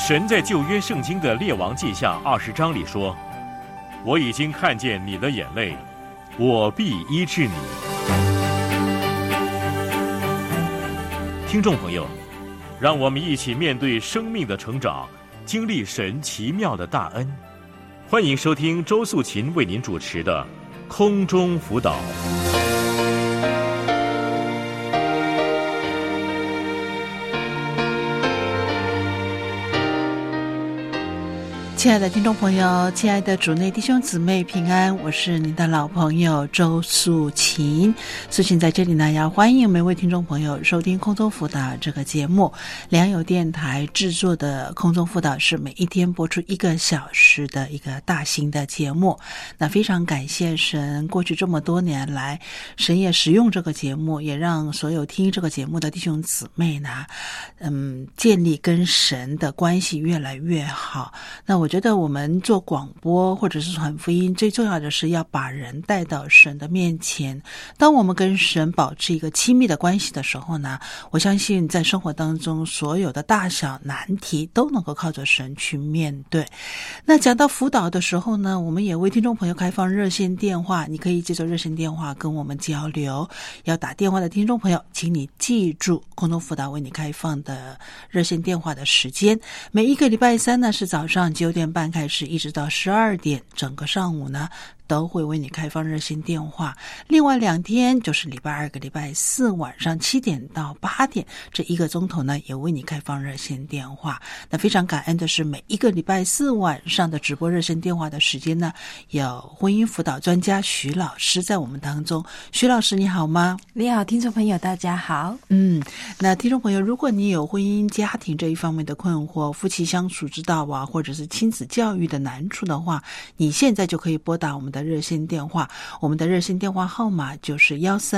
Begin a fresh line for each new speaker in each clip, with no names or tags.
神在旧约圣经的列王纪下20章里说，我已经看见你的眼泪，我必医治你。听众朋友，让我们一起面对生命的成长，经历神奇妙的大恩。欢迎收听周素琴为您主持的空中辅导。
亲爱的听众朋友，亲爱的主内弟兄姊妹平安，我是您的老朋友周素琴。素琴在这里呢，要欢迎每位听众朋友收听空中辅导这个节目。良友电台制作的空中辅导是每一天播出1个小时的一个大型的节目。那非常感谢神，过去这么多年来，神也使用这个节目，也让所有听这个节目的弟兄姊妹呢，建立跟神的关系越来越好。那我觉得我们做广播或者是传福音，最重要的是要把人带到神的面前。当我们跟神保持一个亲密的关系的时候呢，我相信在生活当中所有的大小难题都能够靠着神去面对。那讲到辅导的时候呢，我们也为听众朋友开放热线电话，你可以接受热线电话跟我们交流。要打电话的听众朋友，请你记住空中辅导为你开放的热线电话的时间，每一个礼拜三呢是早上9点半开始，一直到12点，整个上午呢都会为你开放热线电话。另外2天就是礼拜2跟礼拜4晚上7点到8点，这1个钟头呢也为你开放热线电话。那非常感恩的是，每一个礼拜4晚上的直播热线电话的时间呢，有婚姻辅导专家徐老师在我们当中。徐老师你好吗？
你好，听众朋友大家好。
那听众朋友，如果你有婚姻家庭这一方面的困惑，夫妻相处之道啊，或者是亲子教育的难处的话，你现在就可以拨打我们的热线电话。我们的热线电话号码就是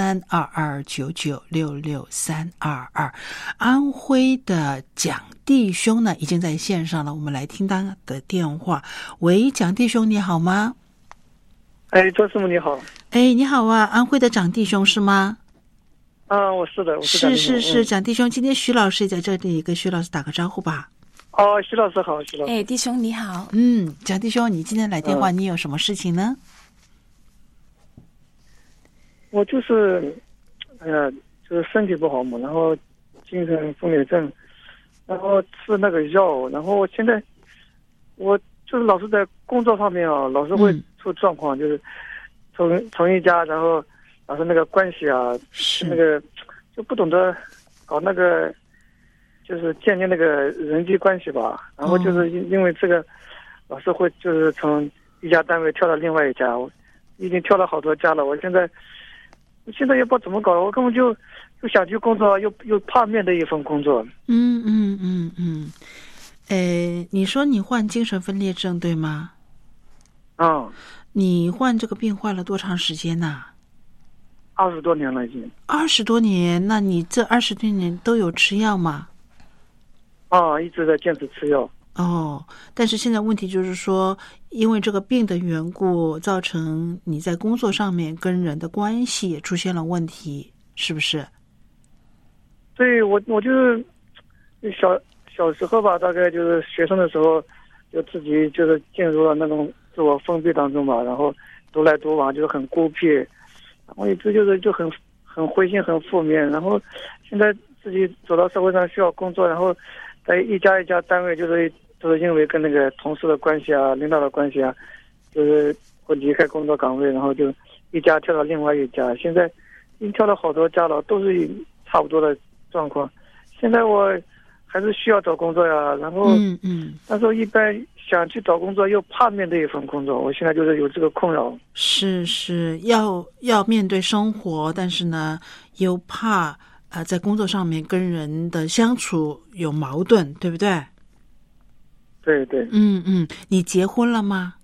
132299663222。安徽的蒋弟兄呢已经在线上了，我们来听他的电话。喂，蒋弟兄你好吗？
周师傅你好。
你好啊，安徽的蒋弟兄是吗？
我是的，我是蒋弟兄。
是蒋弟兄，今天徐老师也在这里，跟徐老师打个招呼吧。
徐老师好，徐老师。
弟兄你好。
蒋弟兄，你今天来电话，你有什么事情呢？
我就是，就是身体不好嘛，然后精神分裂症，然后吃那个药，然后现在我就是老是在工作方面老是会出状况，就是从一家，然后老是那个关系是那个就不懂得搞那个。就是建立那个人际关系吧，然后就是因为这个，老是会就是从一家单位跳到另外一家，我已经跳了好多家了。我现在也不知道怎么搞，我根本就想去工作，又怕面对一份工作。
你说你患精神分裂症对吗？你患这个病患了多长时间呢
？20多年了已经。
20多年？那你这20多年都有吃药吗？
一直在坚持吃药。
但是现在问题就是说，因为这个病的缘故，造成你在工作上面跟人的关系也出现了问题，是不是？
对，我就是小时候吧，大概就是学生的时候，就自己就是进入了那种自我封闭当中吧，然后独来独往，就是很孤僻，然后一直就很灰心，很负面，然后现在自己走到社会上需要工作，然后在一家单位，都是因为跟那个同事的关系领导的关系就是会离开工作岗位，然后就一家跳到另外一家，现在已经跳了好多家了，都是差不多的状况。现在我还是需要找工作然后但是我一般想去找工作又怕面对一份工作，我现在就是有这个困扰。
是要面对生活，但是呢又怕在工作上面跟人的相处有矛盾，对不对？
对对。
你结婚了吗？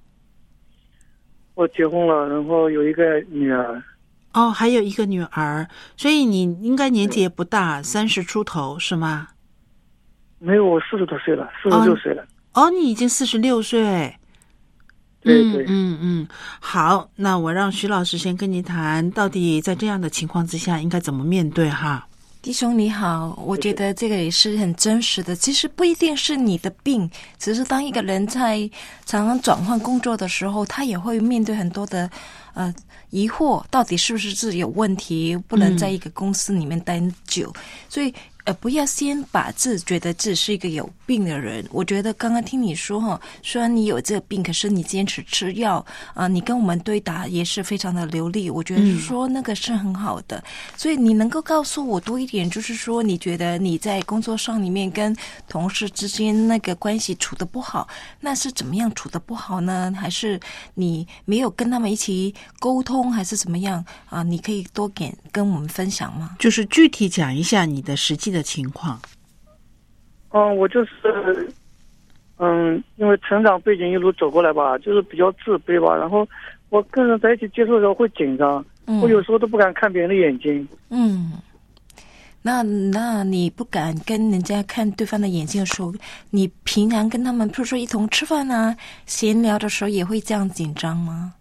我结婚了，然后有一个女儿。
还有一个女儿，所以你应该年纪也不大，30出头是吗？
没有，我40多岁了，46岁了。
你已经46岁。
对对。
好，那我让徐老师先跟你谈，到底在这样的情况之下应该怎么面对哈？
弟兄你好，我觉得这个也是很真实的。其实不一定是你的病，只是当一个人在常常转换工作的时候，他也会面对很多的疑惑，到底是不是自己有问题，不能在一个公司里面待久。所以不要先把自己觉得自己是一个有病的人。我觉得刚刚听你说哈，虽然你有这个病，可是你坚持吃药你跟我们对答也是非常的流利，我觉得说那个是很好的。所以你能够告诉我多一点，就是说你觉得你在工作上里面跟同事之间那个关系处得不好，那是怎么样处得不好呢？还是你没有跟他们一起沟通，还是怎么样你可以多跟我们分享吗？
就是具体讲一下你的实际的情况。
我就是因为成长背景一路走过来吧，就是比较自卑吧，然后我跟人在一起接触的时候会紧张，我有时候都不敢看别人的眼睛。
那你不敢跟人家看对方的眼睛的时候，你平常跟他们比如说一同吃饭闲聊的时候也会这样紧张吗？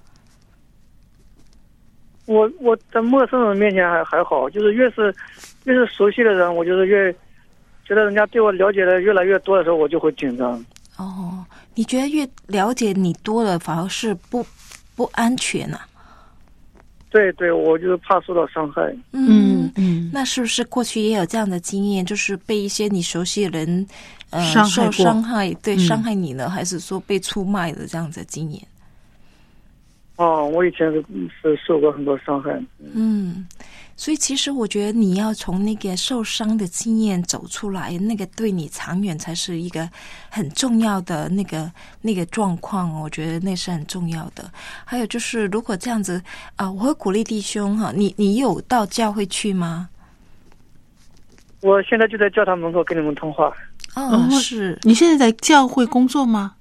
我在陌生人面前还好，就是越是熟悉的人，我就是越觉得人家对我了解的越来越多的时候，我就会紧张。
你觉得越了解你多了，反而是不安全啊？
对，我就是怕受到伤害。
那是不是过去也有这样的经验，就是被一些你熟悉的人受伤害，对，伤害你呢，还是说被出卖的这样子的经验？
我以前是受过很多伤害。
所以其实我觉得你要从那个受伤的经验走出来，那个对你长远才是一个很重要的那个状况，我觉得那是很重要的。还有就是如果这样子我会鼓励弟兄你有到教会去吗？
我现在就在教堂门口跟你们通话。
是你现在在教会工作吗？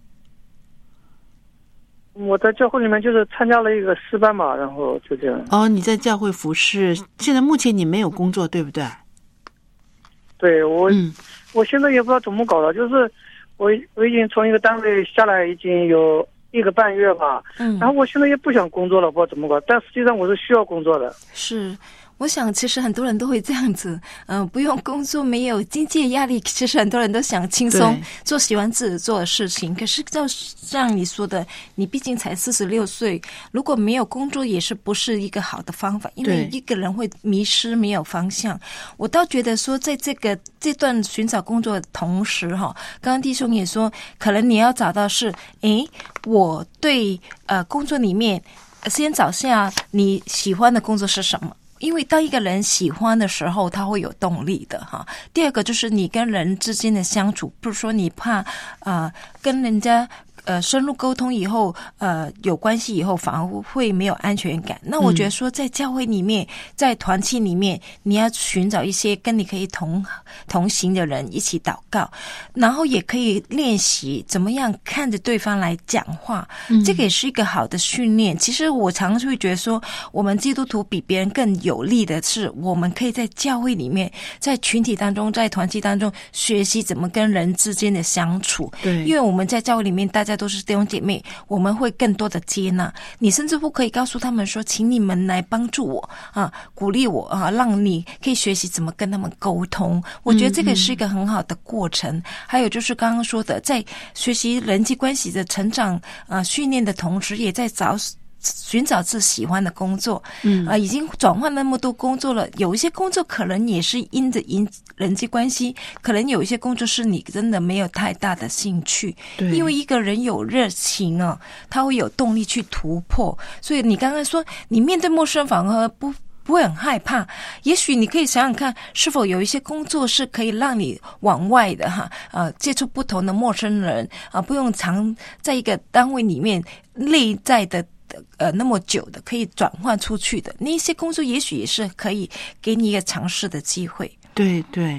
我在教会里面就是参加了一个诗班嘛，然后就这样。
你在教会服侍，现在目前你没有工作，对不对？
对，我现在也不知道怎么搞的，就是我已经从一个单位下来已经有1个半月吧，然后我现在也不想工作了，不知道怎么搞，但实际上我是需要工作的。
是。我想其实很多人都会这样子不用工作，没有经济压力，其实很多人都想轻松做喜欢自己做的事情。可是就像你说的，你毕竟才46岁，如果没有工作也是不是一个好的方法，因为一个人会迷失，没有方向。我倒觉得说在这段寻找工作的同时刚刚弟兄也说可能你要找到是我对工作里面先找下你喜欢的工作是什么，因为当一个人喜欢的时候他会有动力的第二个就是你跟人之间的相处，不是说你怕跟人家深入沟通以后有关系以后反而会没有安全感。那我觉得说在教会里面在团契里面你要寻找一些跟你可以同行的人一起祷告，然后也可以练习怎么样看着对方来讲话，这个也是一个好的训练。其实我常常会觉得说我们基督徒比别人更有利的是我们可以在教会里面在群体当中在团契当中学习怎么跟人之间的相处。对，因为我们在教会里面大家都是弟兄姐妹，我们会更多的接纳你，甚至不可以告诉他们说请你们来帮助我鼓励我让你可以学习怎么跟他们沟通。我觉得这个是一个很好的过程。还有就是刚刚说的在学习人际关系的成长训练的同时也在寻找自己喜欢的工作。已经转换那么多工作了，有一些工作可能也是因着人际关系，可能有一些工作是你真的没有太大的兴趣。对，因为一个人有热情他会有动力去突破。所以你刚刚说你面对陌生人反而不会很害怕，也许你可以想想看是否有一些工作是可以让你往外的接触不同的陌生人不用常在一个单位里面内在的那么久的，可以转换出去的那些工作，也许也是可以给你一个尝试的机会。
对，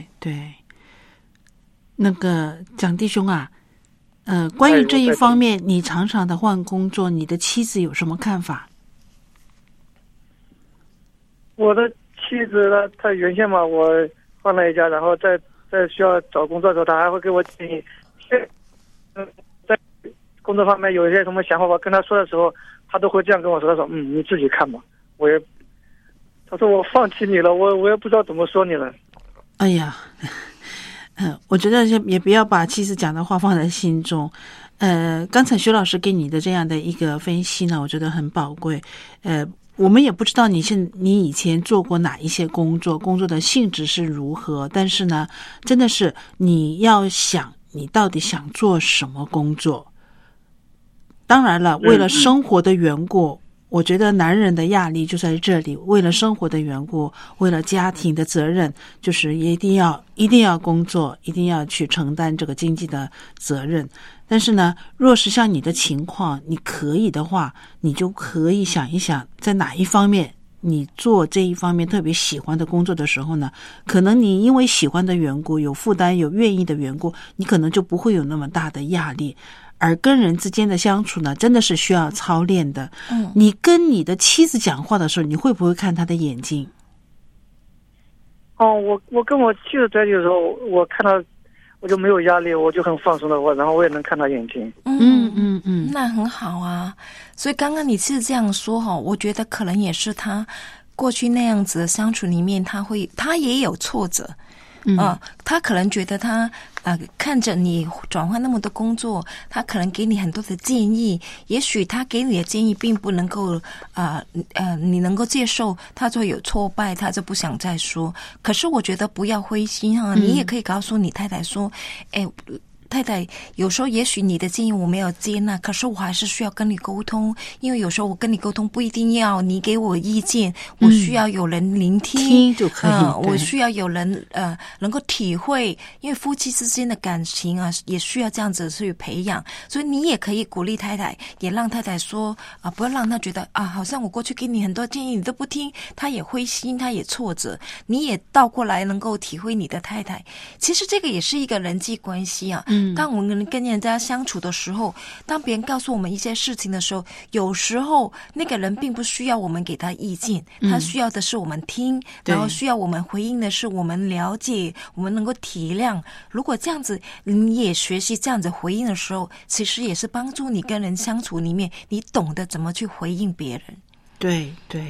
那个蒋弟兄关于这一方面你常常的换工作，你的妻子有什么看法？
我的妻子呢，她原先嘛我换了一家，然后在需要找工作的时候她还会给我建议在工作方面有一些什么想法，我跟她说的时候他都会这样跟我说，他说你自己看吧。他说我放弃你了，我也不知道怎么说你了。
哎呀，我觉得也不要把妻子讲的话放在心中。刚才徐老师给你的这样的一个分析呢，我觉得很宝贵。我们也不知道你以前做过哪一些工作的性质是如何，但是呢，真的是你要想你到底想做什么工作。当然了，为了生活的缘故，我觉得男人的压力就在这里，为了生活的缘故，为了家庭的责任，就是一定要工作，一定要去承担这个经济的责任。但是呢，若是像你的情况，你可以的话，你就可以想一想，在哪一方面你做这一方面特别喜欢的工作的时候呢，可能你因为喜欢的缘故，有负担，有愿意的缘故，你可能就不会有那么大的压力。而跟人之间的相处呢，真的是需要操练的。你跟你的妻子讲话的时候，你会不会看她的眼睛？
我跟我妻子在一起的时候，我看她，我就没有压力，我就很放松的，然后我也能看她眼睛。
那很好啊。所以刚刚你是这样说我觉得可能也是他过去那样子的相处里面，他也有挫折。他可能觉得他看着你转换那么多工作，他可能给你很多的建议，也许他给你的建议并不能够你能够接受，他就有挫败，他就不想再说。可是我觉得不要灰心你也可以告诉你太太说，太太，有时候也许你的建议我没有接纳，可是我还是需要跟你沟通，因为有时候我跟你沟通不一定要你给我意见，我需要有人聆听
就可以。
我需要有人能够体会，因为夫妻之间的感情也需要这样子去培养。所以你也可以鼓励太太，也让太太说不要让她觉得好像我过去给你很多建议你都不听，她也灰心，她也挫折。你也倒过来能够体会你的太太。其实这个也是一个人际关系当我们跟人家相处的时候，当别人告诉我们一些事情的时候，有时候那个人并不需要我们给他意见，他需要的是我们听，然后需要我们回应的是我们了解，我们能够体谅。如果这样子你也学习这样子回应的时候，其实也是帮助你跟人相处里面，你懂得怎么去回应别人。
对。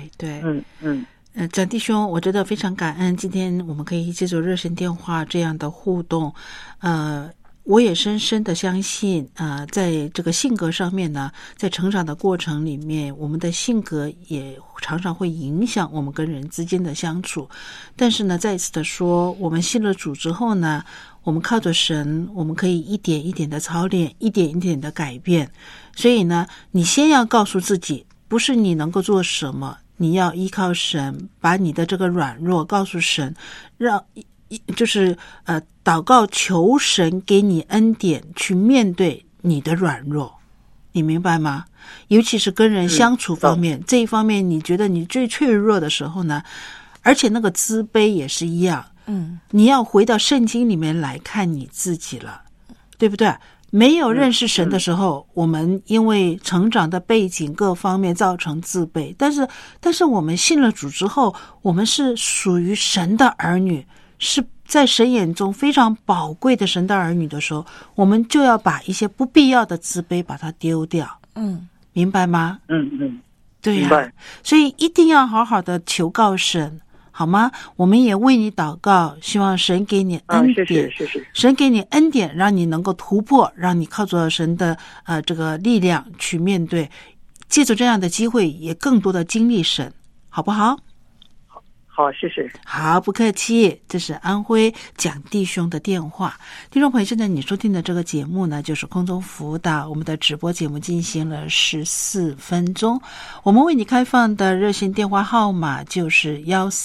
蒋弟兄，我觉得非常感恩今天我们可以借助热线电话这样的互动。我也深深的相信在这个性格上面呢，在成长的过程里面，我们的性格也常常会影响我们跟人之间的相处。但是呢，再一次的说，我们信了主之后呢，我们靠着神，我们可以一点一点的操练，一点一点的改变。所以呢，你先要告诉自己，不是你能够做什么，你要依靠神，把你的这个软弱告诉神，就是祷告求神给你恩典去面对你的软弱，你明白吗？尤其是跟人相处方面，这一方面你觉得你最脆弱的时候呢，而且那个自卑也是一样，你要回到圣经里面来看你自己了，对不对？没有认识神的时候，我们因为成长的背景各方面造成自卑，但是我们信了主之后，我们是属于神的儿女，是在神眼中非常宝贵的神的儿女的时候，我们就要把一些不必要的自卑把它丢掉。明白吗？对呀，所以一定要好好的求告神，好吗？我们也为你祷告，希望神给你恩典，
谢谢。
神给你恩典，让你能够突破，让你靠着神的这个力量去面对，借着这样的机会也更多的经历神，好不好？
好，谢谢。
好，不客气。这是安徽蒋弟兄的电话。听众朋友，现在你收听的这个节目呢，就是空中辅导，我们的直播节目进行了14分钟。我们为你开放的热线电话号码就是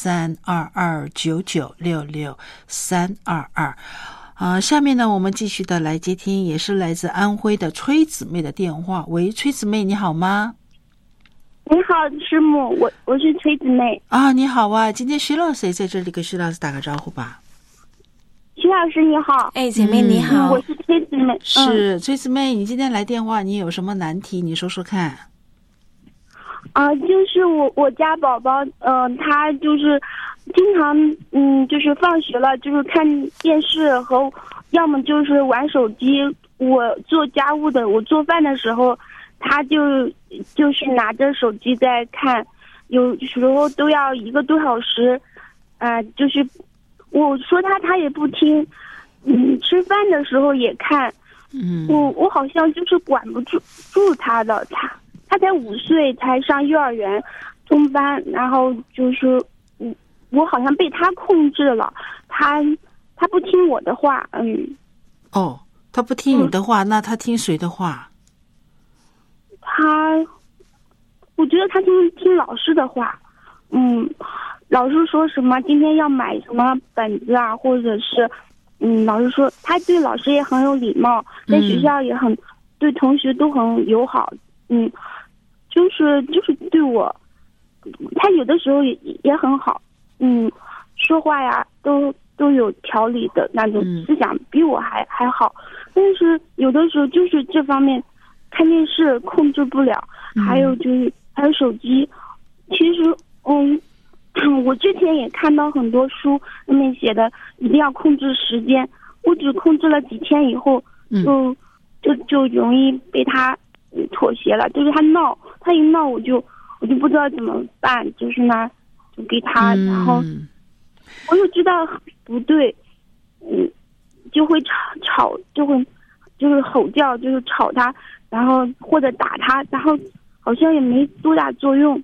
132299662322。下面呢，我们继续的来接听，也是来自安徽的崔姊妹的电话。喂，崔姊妹，你好吗？
你好，师母，我是崔姊妹。
你好啊，今天徐老师也在这里，跟徐老师打个招呼吧。
徐老师你好。
姐妹你好。
我是崔姊妹。
是崔姊妹，你今天来电话，你有什么难题？你说说看。
就是我家宝宝，他就是经常就是放学了就是看电视和要么就是玩手机。我做家务的，我做饭的时候，他就是拿着手机在看，有时候都要1个多小时，就是我说他也不听，吃饭的时候也看，我好像就是管不住他的，他才5岁，才上幼儿园中班，然后就是我好像被他控制了，他不听我的话，
哦，他不听你的话，那他听谁的话？
我觉得他听老师的话，老师说什么今天要买什么本子啊，或者是老师说他对老师也很有礼貌，在学校也很对同学都很友好，就是对我，他有的时候也很好，说话呀都有条理的那种思想，比我还好，但是有的时候就是这方面看电视控制不了，还有手机，其实我之前也看到很多书里面写的一定要控制时间，我只控制了几天以后就容易被他妥协了，就是他一闹我就不知道怎么办，就是呢就给他，然后我又知道不对，就会吵就是吼叫，就是吵他，然后或者打他，然后好像也没多大作用。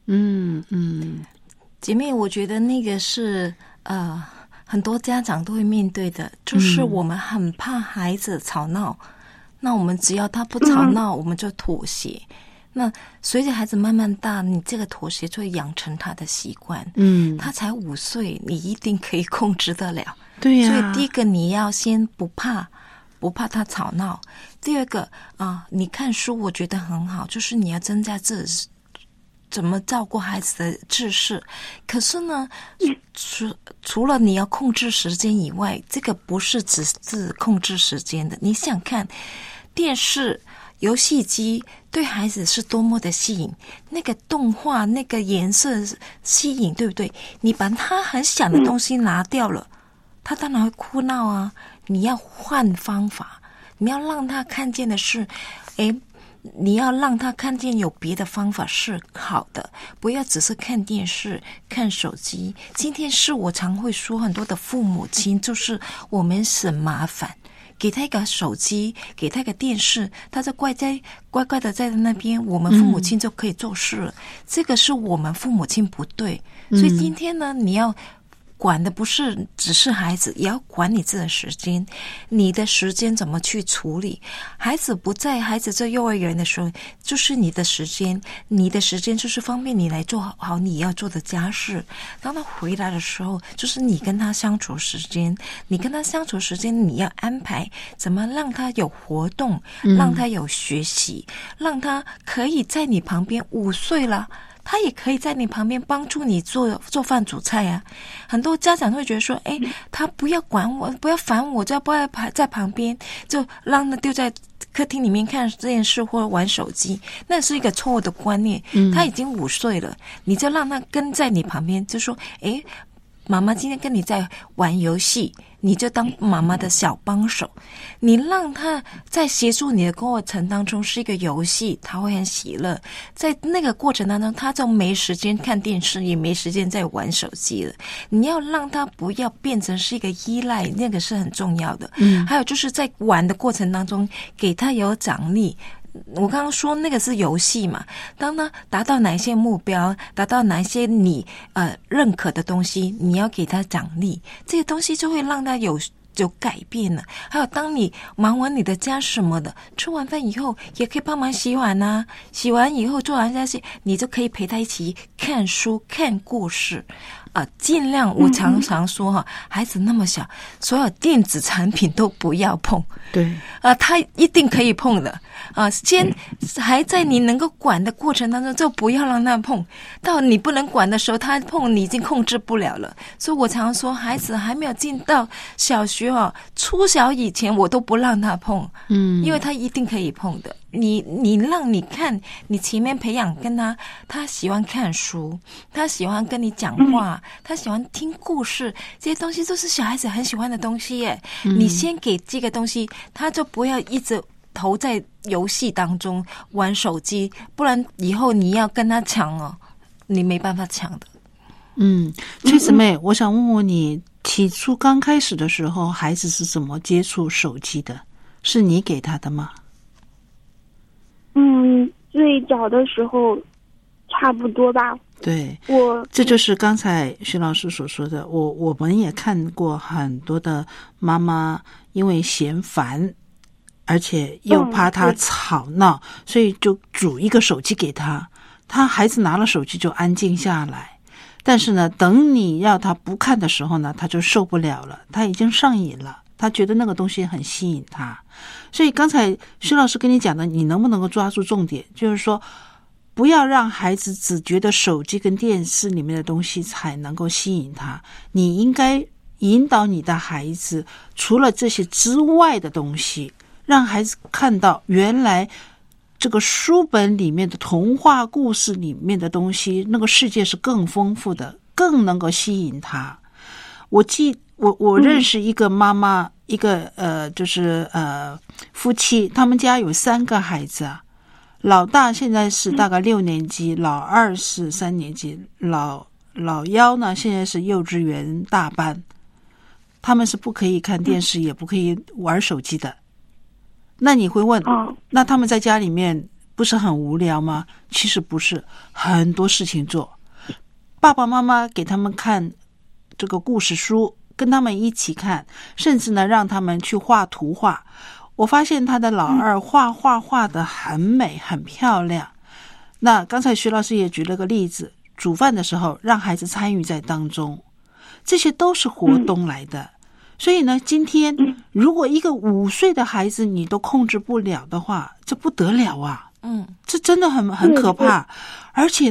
姐妹，我觉得那个是很多家长都会面对的，就是我们很怕孩子吵闹，那我们只要他不吵闹，我们就妥协。那随着孩子慢慢大，你这个妥协就会养成他的习惯。他才5岁，你一定可以控制得了。
对呀。
所以第一个你要先不怕他吵闹。第二个你看书我觉得很好，就是你要增加怎么照顾孩子的知识。可是呢，除了你要控制时间以外，这个不是只是控制时间的。你想看电视、游戏机对孩子是多么的吸引，那个动画、那个颜色吸引，对不对？你把他很想的东西拿掉了，他当然会哭闹啊。你要换方法，你要让他看见的是，你要让他看见有别的方法是好的，不要只是看电视、看手机。今天是我常会说，很多的父母亲就是我们省麻烦，给他一个手机，给他一个电视，他就乖乖的在那边，我们父母亲就可以做事了。这个是我们父母亲不对，所以今天呢，你要管的不是只是孩子，也要管你自己的时间。你的时间怎么去处理？孩子不在，孩子在幼儿园的时候，就是你的时间，你的时间就是方便你来做好你要做的家事。当他回来的时候，就是你跟他相处时间，你跟他相处时间，你要安排怎么让他有活动，让他有学习，让他可以在你旁边，5岁了。他也可以在你旁边帮助你做饭煮菜啊。很多家长会觉得说，他不要管我，不要烦我，就不要在旁边，就让他丢在客厅里面看电视或玩手机，那是一个错误的观念。他已经5岁了，你就让他跟在你旁边，就说，妈妈今天跟你在玩游戏，你就当妈妈的小帮手。你让他在协助你的过程当中是一个游戏，他会很喜乐。在那个过程当中，他就没时间看电视，也没时间在玩手机了。你要让他不要变成是一个依赖，那个是很重要的。还有就是在玩的过程当中，给他有奖励。我刚刚说那个是游戏嘛，当他达到哪些目标，达到哪些你认可的东西，你要给他奖励，这些东西就会让他有改变了。还有当你忙完你的家什么的，吃完饭以后也可以帮忙洗碗啊，洗完以后做完这些，你就可以陪他一起看书看故事尽量我常常说孩子那么小，所有电子产品都不要碰。对他一定可以碰的先还在你能够管的过程当中，就不要让他碰，到你不能管的时候他碰，你已经控制不了了。所以我常说孩子还没有进到小学初小以前我都不让他碰，因为他一定可以碰的。你让你看，你前面培养跟他喜欢看书，他喜欢跟你讲话，他喜欢听故事，这些东西都是小孩子很喜欢的东西耶。你先给这个东西，他就不要一直投在游戏当中玩手机，不然以后你要跟他抢你没办法抢的。
崔姊妹，我想问问你， 起初刚开始的时候，孩子是怎么接触手机的？是你给他的吗？
最早的时候差不多吧。
对，这就是刚才徐老师所说的。我们也看过很多的妈妈因为嫌烦，而且又怕他吵闹，所以就煮一个手机给他，孩子拿了手机就安静下来。但是呢，等你要他不看的时候呢，他就受不了了，他已经上瘾了，他觉得那个东西很吸引他。所以刚才徐老师跟你讲的，你能不能够抓住重点，就是说不要让孩子只觉得手机跟电视里面的东西才能够吸引他，你应该引导你的孩子除了这些之外的东西，让孩子看到原来这个书本里面的童话故事里面的东西，那个世界是更丰富的，更能够吸引他。我认识一个妈妈，一个夫妻，他们家有3个孩子啊，老大现在是大概6年级，老二是3年级，老幺呢现在是幼稚园大班。他们是不可以看电视，也不可以玩手机的。那你会问，那他们在家里面不是很无聊吗？其实不是，很多事情做。爸爸妈妈给他们看这个故事书，跟他们一起看，甚至呢让他们去画图画。我发现他的老二画得很美很漂亮。那刚才徐老师也举了个例子，煮饭的时候让孩子参与在当中，这些都是活动来的。所以呢，今天如果一个5岁的孩子你都控制不了的话，这不得了啊！这真的很可怕。而且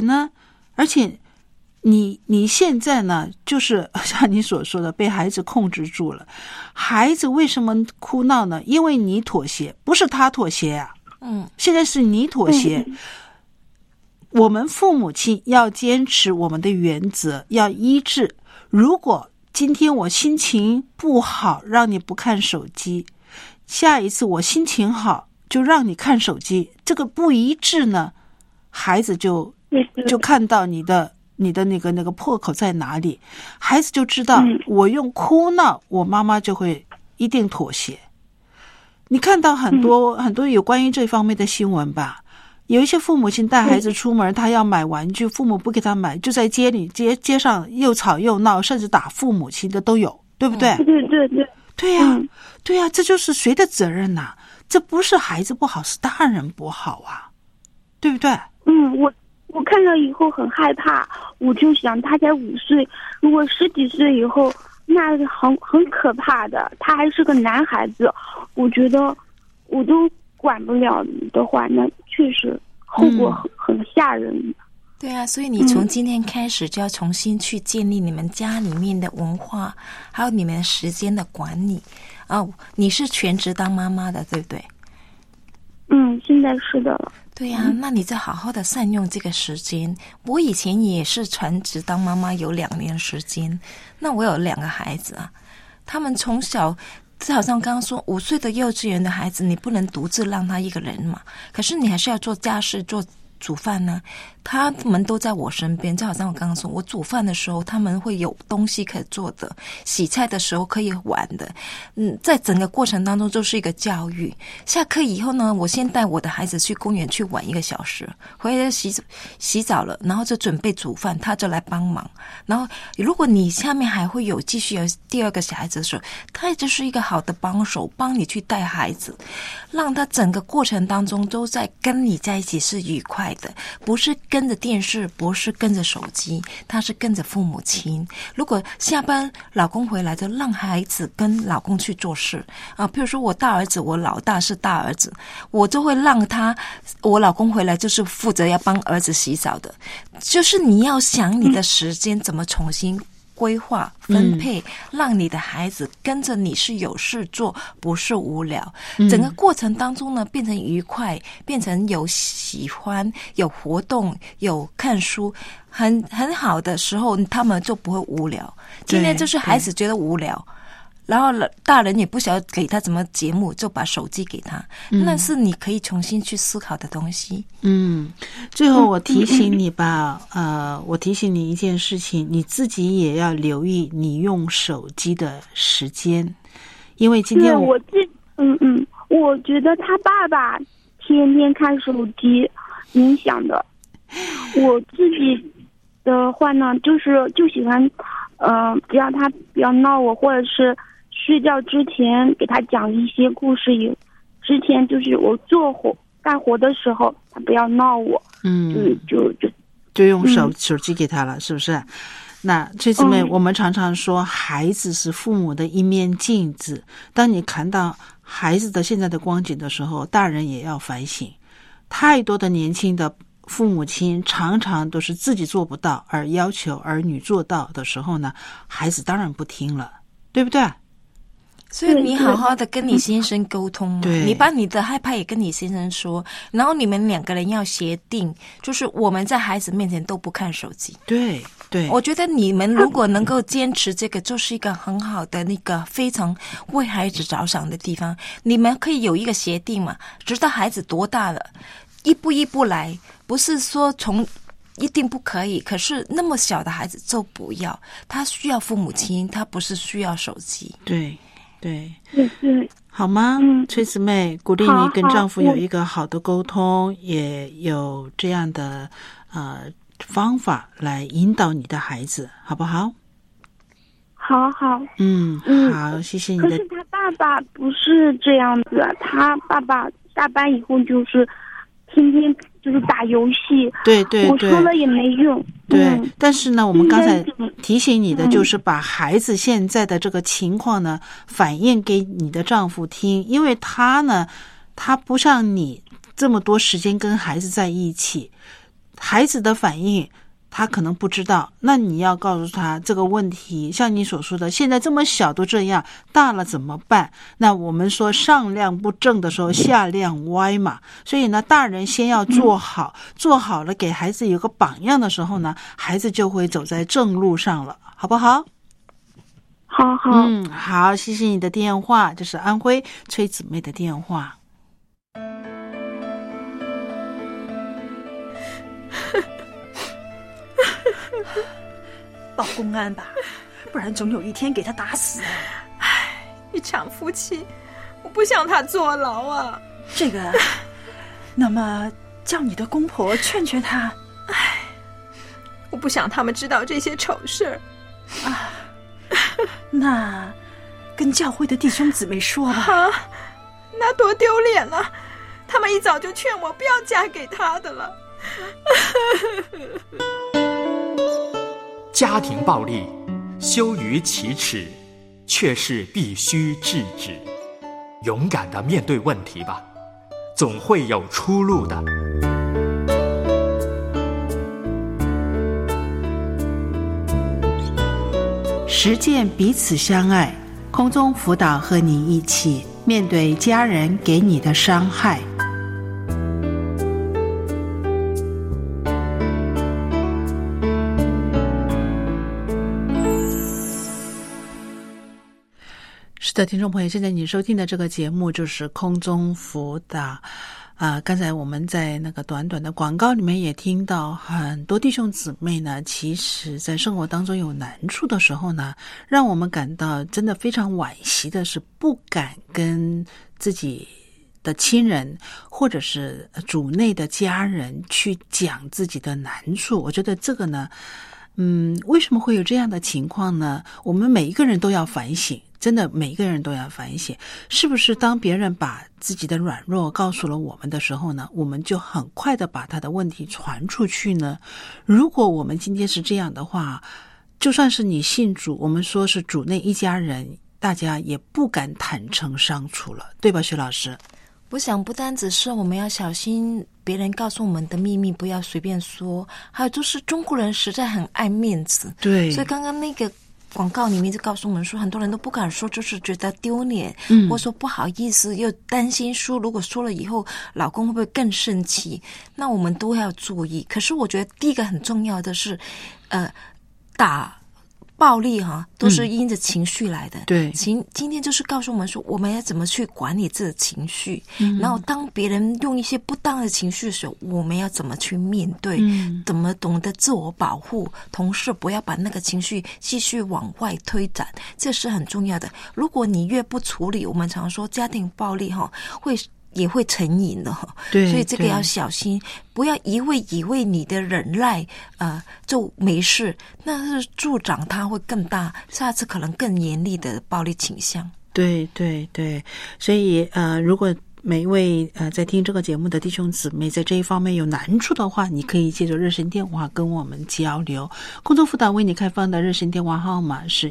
你现在呢，就是像你所说的，被孩子控制住了。孩子为什么哭闹呢？因为你妥协，不是他妥协啊。现在是你妥协。我们父母亲要坚持我们的原则，要一致。如果今天我心情不好，让你不看手机，下一次我心情好，就让你看手机，这个不一致呢，孩子就看到你的那个破口在哪里，孩子就知道我用哭闹，我妈妈就会一定妥协。你看到很多有关于这方面的新闻吧？有一些父母亲带孩子出门，他要买玩具，父母不给他买，就在街上又吵又闹，甚至打父母亲的都有，对不对？对呀，这就是谁的责任呐？这不是孩子不好，是大人不好啊，对不对？
我看了以后很害怕，我就想他才5岁，如果10几岁以后，那很可怕的。他还是个男孩子，我觉得我都管不了的话，那确实后果很吓人。
对啊，所以你从今天开始就要重新去建立你们家里面的文化，还有你们时间的管理。你是全职当妈妈的，对不对？
现在是的了。
对呀，那你再好好的善用这个时间。我以前也是全职当妈妈有2年时间，那我有2个孩子啊，他们从小就好像刚刚说5岁的幼稚园的孩子，你不能独自让他一个人嘛，可是你还是要做家事，做煮饭呢，他们都在我身边。就好像我刚刚说，我煮饭的时候他们会有东西可以做的，洗菜的时候可以玩的。在整个过程当中就是一个教育。下课以后呢，我先带我的孩子去公园去玩1个小时，回来洗澡了，然后就准备煮饭，他就来帮忙。然后如果你下面还会有继续有第2个小孩子的时候，他也就是一个好的帮手，帮你去带孩子，让他整个过程当中都在跟你在一起是愉快的，不是跟着电视，不是跟着手机，他是跟着父母亲。如果下班老公回来，就让孩子跟老公去做事啊。比如说我大儿子，我老大是大儿子，我就会让我老公回来就是负责要帮儿子洗澡的。就是你要想你的时间怎么重新规划分配，让你的孩子跟着你是有事做，不是无聊。整个过程当中呢，变成愉快，变成有喜欢，有活动，有看书，很好的时候，他们就不会无聊。今天就是孩子觉得无聊， 然后大人也不晓得给他什么节目，就把手机给他，那是你可以重新去思考的东西。
最后我提醒你吧，我提醒你一件事情，你自己也要留意你用手机的时间，因为今天
我觉得他爸爸天天看手机影响的。我自己的话呢，就喜欢，只要他不要闹我，或者是睡觉之前给他讲一些故事。之前就是我干活的时候，他不要闹我，
就用手机给他了，是不是？那崔姊妹，我们常常说孩子是父母的一面镜子，当你看到孩子的现在的光景的时候，大人也要反省。太多的年轻的父母亲常常都是自己做不到而要求儿女做到的时候呢，孩子当然不听了，对不对？
所以你好好的跟你先生沟通嘛，
对，
你把你的害怕也跟你先生说，然后你们两个人要协定，就是我们在孩子面前都不看手机。
对，
我觉得你们如果能够坚持这个，就是一个很好的那个非常为孩子着想的地方。你们可以有一个协定嘛，直到孩子多大了，一步一步来，不是说一定不可以，可是那么小的孩子就不要，他需要父母亲，他不是需要手机。
对，好吗？崔姊妹，鼓励你跟丈夫有一个好的沟通，也有这样的方法来引导你的孩子，好不好？
好，
好，谢谢你的。
可是他爸爸不是这样子，他爸爸下班以后就是天天就是打游戏，
对，
我说了也没用。
对，但是呢，我们刚才提醒你的就是把孩子现在的这个情况呢，反映给你的丈夫听，因为他不像你这么多时间跟孩子在一起，孩子的反应他可能不知道，那你要告诉他这个问题，像你所说的，现在这么小都这样，大了怎么办？那我们说上梁不正的时候，下梁歪嘛。所以呢，大人先要做好，做好了给孩子有个榜样的时候呢，孩子就会走在正路上了，好不好？
好，
好，谢谢你的电话，这是安徽崔姊妹的电话。
报公安吧，不然总有一天给他打死。一场夫妻，我不想他坐牢啊。这个，那么叫你的公婆劝劝他。我不想他们知道这些丑事啊。那跟教会的弟兄姊妹说吧。那多丢脸啊！他们一早就劝我不要嫁给他的了。
家庭暴力羞于启齿，却是必须制止。勇敢地面对问题吧，总会有出路的。
实践彼此相爱，空中辅导和你一起面对家人给你的伤害。是的，听众朋友，现在你收听的这个节目就是空中辅导。刚才我们在那个短短的广告里面也听到很多弟兄姊妹呢，其实在生活当中有难处的时候呢，让我们感到真的非常惋惜的是不敢跟自己的亲人或者是主内的家人去讲自己的难处。我觉得这个呢，为什么会有这样的情况呢？我们每一个人都要反省，真的每一个人都要反省，是不是当别人把自己的软弱告诉了我们的时候呢，我们就很快的把他的问题传出去呢？如果我们今天是这样的话，就算是你信主，我们说是主内一家人，大家也不敢坦诚相处了，对吧，徐老师？
我想不单只是我们要小心别人告诉我们的秘密不要随便说，还有就是中国人实在很爱面子。
对，
所以刚刚那个广告里面就告诉我们说，很多人都不敢说，就是觉得丢脸，或者说不好意思，又担心说如果说了以后老公会不会更生气，那我们都要注意。可是我觉得第一个很重要的是打暴力都是因着情绪来的。
对，
今天就是告诉我们说，我们要怎么去管理自己的情绪，然后当别人用一些不当的情绪的时候，我们要怎么去面对，怎么懂得自我保护，同时不要把那个情绪继续往外推展，这是很重要的。如果你越不处理，我们常说家庭暴力也会成瘾的，
对，
所以这个要小心，不要以为你的忍耐就没事，那是助长它会更大，下次可能更严厉的暴力倾向。
对对对，所以如果每一位在听这个节目的弟兄姊妹在这一方面有难处的话，你可以借着热线电话跟我们交流。工作辅导为你开放的热线电话号码是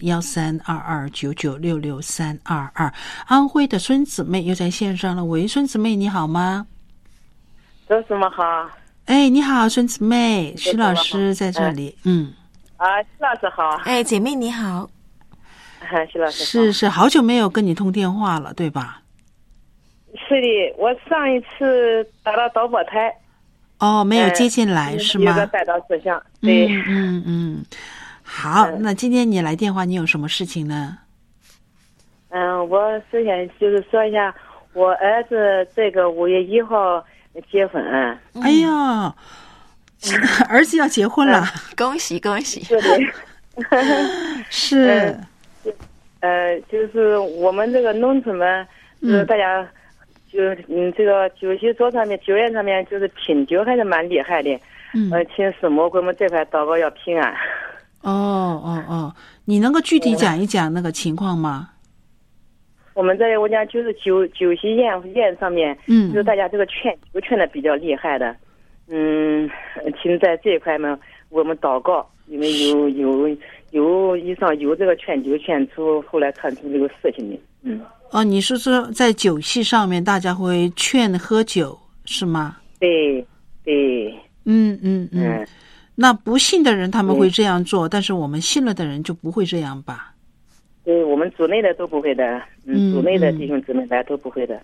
132299663222。安徽的孙姊妹又在线上了，喂，孙姊妹你好吗？
周师母好。
哎，你好，孙姊妹，徐老师在这里。
徐老师好。
哎，姐妹你好。
徐老师好。
是好久没有跟你通电话了，对吧？
是的，我上一次打到导播台。
没有接进来，是吗？
有个带到摄像。对。
好，那今天你来电话，你有什么事情呢？
我首先就是说一下，我儿子这个5月1号结婚。
哎呀，儿子要结婚了，
恭喜恭喜！
是的。
是。
就是我们这个农村嘛，就是大家。这个酒席桌上面酒宴上面就是品酒还是蛮厉害的。请师母给我们这块祷告要平安。
你能够具体讲一讲那个情况吗？
我们这里我讲就是酒席宴上面，就是大家这个劝酒劝的比较厉害的。请在这一块嘛我们祷告，因为有以上有这个劝酒劝出后来传出这个事情的。
你是说在酒席上面大家会劝喝酒是吗？
对。
那不信的人他们会这样做，但是我们信了的人就不会这样吧？
对，我们组内的都不会的。组内的弟兄姊妹大家都不会的。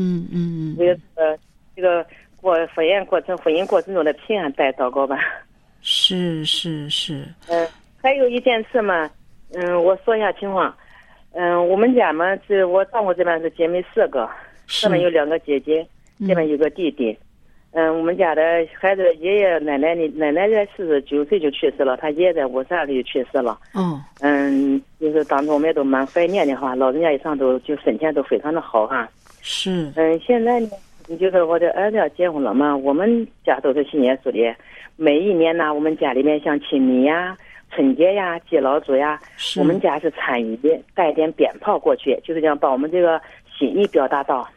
这个过婚姻过程中的平安带祷告吧。
是。
还有一件事嘛，我说一下情况。我们家嘛是我丈夫这边是姐妹4个，上面有2个姐姐，这边有个弟弟。我们家的孩子爷爷奶奶在49岁就去世了，他爷爷在52岁就去世了。就是当时我们也都蛮怀念的哈，老人家一上都就身体都非常的好哈。
是。
现在呢，就是我的儿子要结婚了嘛，我们家都是信耶稣的，每一年呢，我们家里面像清明呀、春节呀、祭老祖呀，我们家是参与的，带点鞭炮过去，就是这样把我们这个心意表达到。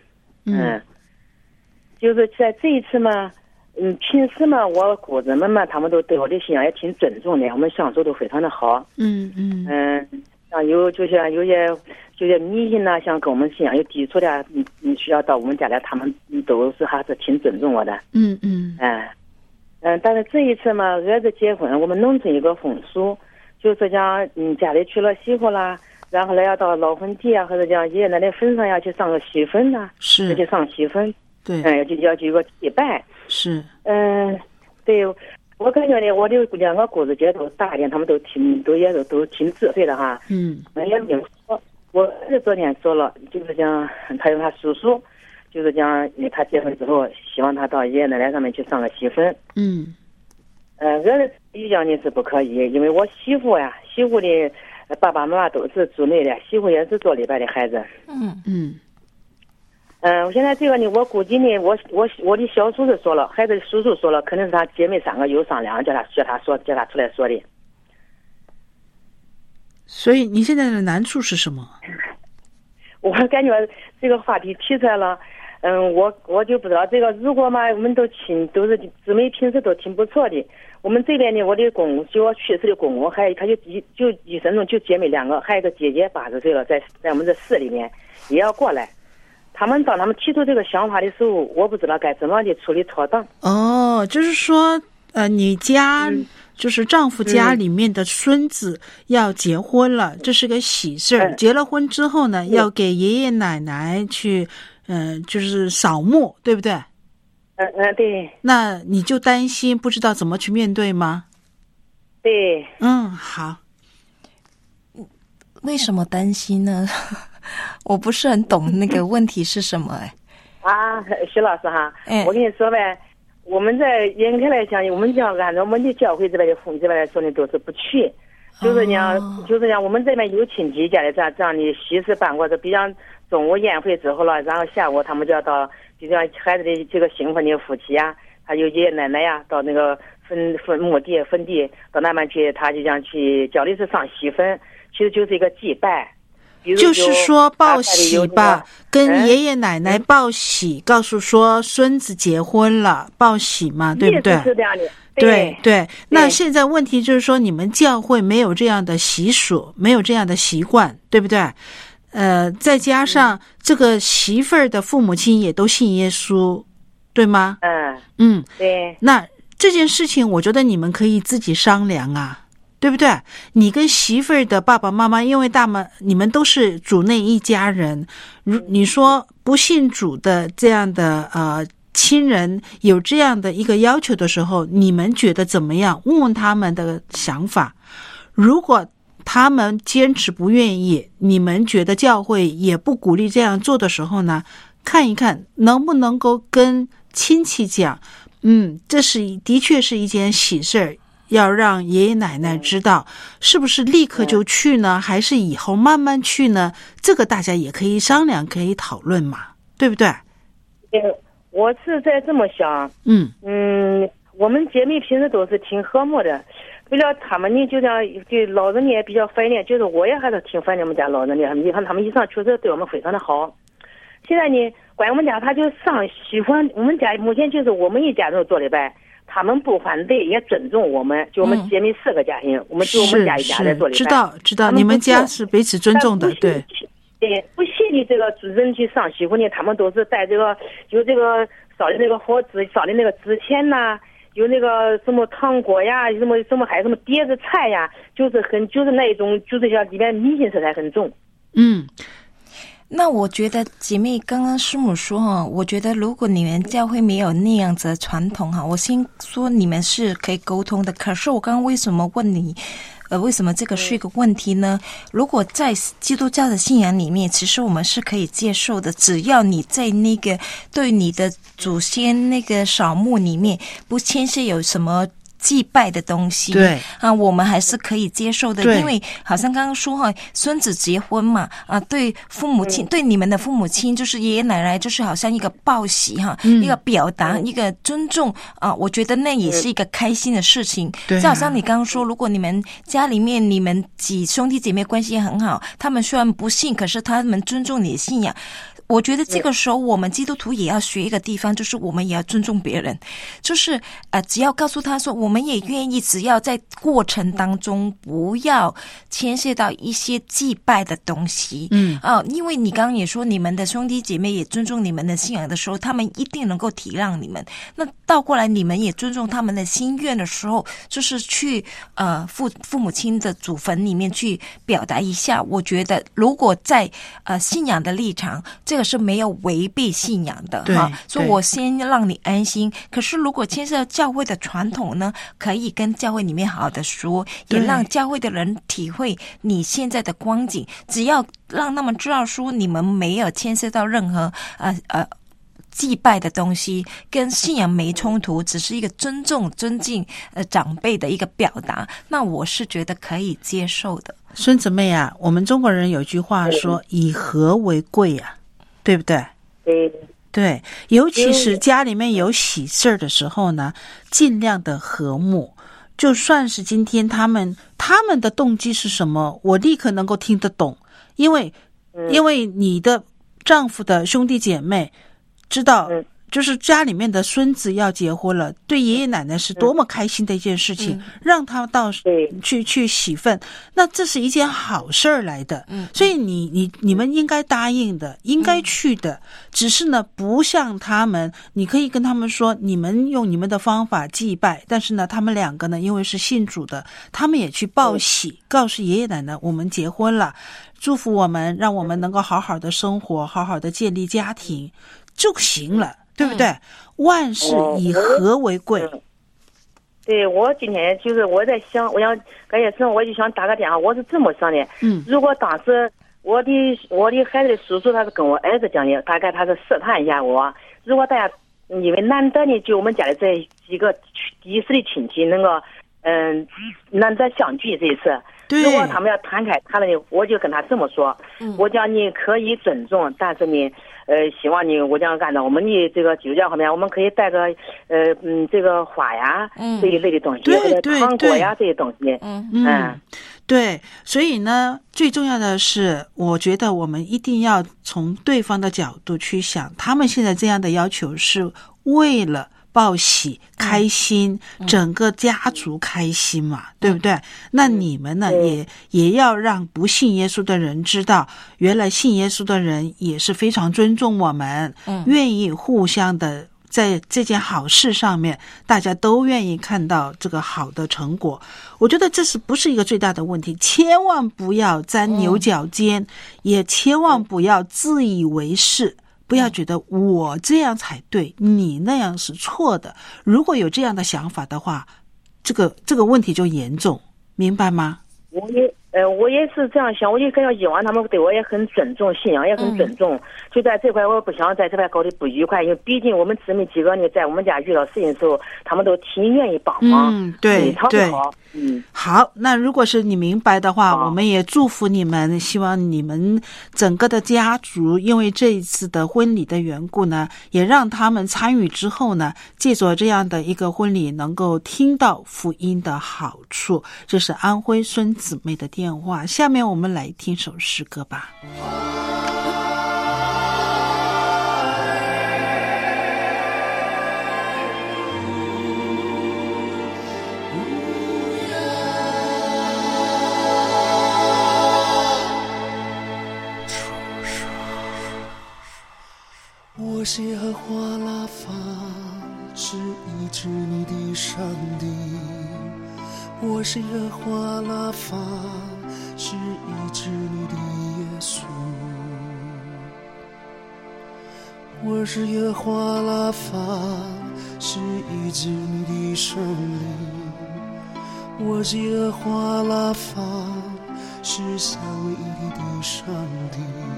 就是在这一次嘛，平时嘛，我姑子们嘛，他们都对我的信仰也挺尊重的，我们相处都非常的好。像有些迷信呐，像跟我们信仰有抵触的，需要到我们家来，他们都是还是挺尊重我的。但是这一次嘛，儿子结婚，我们农村有个风俗，就是讲家里娶了媳妇啦，然后来要到老坟地啊，或者讲爷爷奶奶坟上要去上个喜坟呐，
是
去上喜坟。
对。
就要去一个祭拜。
是。
对，我感觉呢，我的2个姑子姐都大一点，他们都挺智慧的哈。也没有说，我儿子昨天说了，就是讲他有他叔叔。就是讲，他结婚之后，希望他到爷爷奶奶上面去上个喜坟。儿子一讲呢是不可以，因为我媳妇的爸爸妈妈都是组内的，媳妇也是做礼拜的孩子。我现在这个呢，我估计呢，我的小叔子说了，孩子的叔叔说了，肯定是他姐妹3个有商量，叫他出来说的。
所以你现在的难处是什么？
我感觉这个话题提出来了。我就不知道这个，如果嘛，我们都是姊妹，平时都挺不错的。我们这边呢，我的公公，就我去世的公公，还有他就一生中就姐妹2个，还有个姐姐80岁了，在我们这市里面也要过来。当他们提出这个想法的时候，我不知道该怎么的处理妥当。
就是说，你家就是丈夫家里面的孙子要结婚了，这是个喜事儿。结了婚之后呢，要给爷爷奶奶去。就是扫墓，对不对？
对。
那你就担心不知道怎么去面对吗？
对。
好。
为什么担心呢？我不是很懂那个问题是什么
徐老师哈，我跟你说呗，我们在严格来讲，我们讲按照我们的教会这边的父母这边来说呢，都是不去。就是讲我们这边有亲戚家的这样的喜事办过，比方中午宴会之后了，然后下午他们就要到，就像孩子的这个新婚的夫妻啊，还有爷爷奶奶呀，到那个墓地坟地到那边去，他就想去教的是上喜坟，其实就是一个祭拜。
就是说报喜吧，跟爷爷奶奶报喜，告诉说孙子结婚了，报喜嘛，对不对？
是这样的。
对，那现在问题就是说，你们教会没有这样的习俗，没有这样的习惯，对不对？再加上这个媳妇儿的父母亲也都信耶稣，对吗？
对。
那这件事情，我觉得你们可以自己商量啊，对不对？你跟媳妇儿的爸爸妈妈，因为你们都是主内一家人，你说不信主的这样的亲人有这样的一个要求的时候，你们觉得怎么样？问问他们的想法。如果他们坚持不愿意，你们觉得教会也不鼓励这样做的时候呢，看一看能不能够跟亲戚讲，这的确是一件喜事儿，要让爷爷奶奶知道，是不是立刻就去呢？还是以后慢慢去呢？这个大家也可以商量，可以讨论嘛，对不对？
我是在这么想，我们姐妹平时都是挺和睦的，为了他们呢，就像对老人也比较怀念，就是我也还是挺怀念我们家老人的，你看他们一上确实对我们非常的好。现在呢，关于我们家，他就喜欢我们家，目前就是我们一家人做礼拜，他们不反对，也尊重我们，就我们姐妹4个家庭，我们家一家在做礼拜。
知道，你们家是彼此尊重的，对。
不信的这个人去上喜婚呢，他们都是带这个有这个烧的那个火纸，烧的那个纸钱呐，有那个什么糖果呀，什么还有什么碟子菜呀，就是那一种，就是像里面迷信色彩很重。
那我觉得姐妹刚刚师母说我觉得如果你们教会没有那样子的传统我先说你们是可以沟通的。可是我刚刚为什么问你为什么这个是一个问题呢？如果在基督教的信仰里面，其实我们是可以接受的，只要你在那个对你的祖先那个扫墓里面不牵涉有什么祭拜的东西，
对
我们还是可以接受的。因为好像刚刚说孙子结婚嘛，对父母亲，对你们的父母亲，就是爷爷奶奶，就是好像一个报喜一个表达，一个尊重我觉得那也是一个开心的事情。
对，
就好像你刚刚说，如果你们家里面你们几兄弟姐妹关系很好，他们虽然不信，可是他们尊重你的信仰。我觉得这个时候我们基督徒也要学一个地方，就是我们也要尊重别人，就是只要告诉他说我们也愿意，只要在过程当中不要牵涉到一些祭拜的东西。因为你刚刚也说你们的兄弟姐妹也尊重你们的信仰的时候，他们一定能够体谅你们。那倒过来你们也尊重他们的心愿的时候，就是去父母亲的祖坟里面去表达一下。我觉得如果在信仰的立场，这个是没有违背信仰的所以我先让你安心。可是如果牵涉到教会的传统呢，可以跟教会里面好好的说，也让教会的人体会你现在的光景，只要让他们知道说你们没有牵涉到任何祭拜的东西，跟信仰没冲突，只是一个尊重尊敬长辈的一个表达，那我是觉得可以接受的。
孙姊妹我们中国人有句话说以和为贵对不对？对，尤其是家里面有喜事儿的时候呢，尽量的和睦。就算是今天他们的动机是什么，我立刻能够听得懂，因为你的丈夫的兄弟姐妹知道就是家里面的孙子要结婚了，对爷爷奶奶是多么开心的一件事情，让他到去喜份，那这是一件好事儿来的。所以你们应该答应的，应该去的，只是呢不像他们，你可以跟他们说你们用你们的方法祭拜，但是呢他们两个呢因为是信主的，他们也去报喜，告诉爷爷奶奶我们结婚了，祝福我们，让我们能够好好的生活，好好的建立家庭就行了，对不对？万事以和为贵。
对，我今天就是我在想，我想感谢神，我就想打个电话。我是这么想的，如果当时我的孩子的叔叔他是跟我儿子讲的，大概他是试探一下我。如果大家因为难得呢，就我们家里这几个第一次的亲戚能够难得相聚这一次。如果他们要摊开谈了呢，我就跟他这么说，我讲你可以尊重，但是呢，希望你我讲按照我们的这个基督教方面，我们可以带个这个花呀这一类的东西，或者糖果呀这些东西，
对，所以呢，最重要的是，我觉得我们一定要从对方的角度去想，他们现在这样的要求是为了报喜开心，整个家族开心嘛，对不对？那你们呢，也要让不信耶稣的人知道，原来信耶稣的人也是非常尊重我们，愿意互相的在这件好事上面，大家都愿意看到这个好的成果。我觉得这不是一个最大的问题，千万不要钻牛角尖，也千万不要自以为是。不要觉得我这样才对，你那样是错的。如果有这样的想法的话，这个问题就严重，明白吗？
我也是这样想，我就感觉以往他们对我也很尊重，信仰也很尊重，就在这块我不想在这块搞得不愉快，因为毕竟我们姊妹几个呢，在我们家遇到事情的时候，他们都挺愿意帮忙，
对，
好。
好，那如果是你明白的话，我们也祝福你们，希望你们整个的家族因为这一次的婚礼的缘故呢，也让他们参与之后呢，借着这样的一个婚礼能够听到福音的好处。这是安徽孙姊妹的电话，下面我们来听首诗歌吧。
我是耶和华拉法，是医治你的上帝。我是耶和华拉法，是医治你的耶稣。我是耶和华拉法，是医治你的圣灵。我是耶和华拉法，是三位一体的上帝。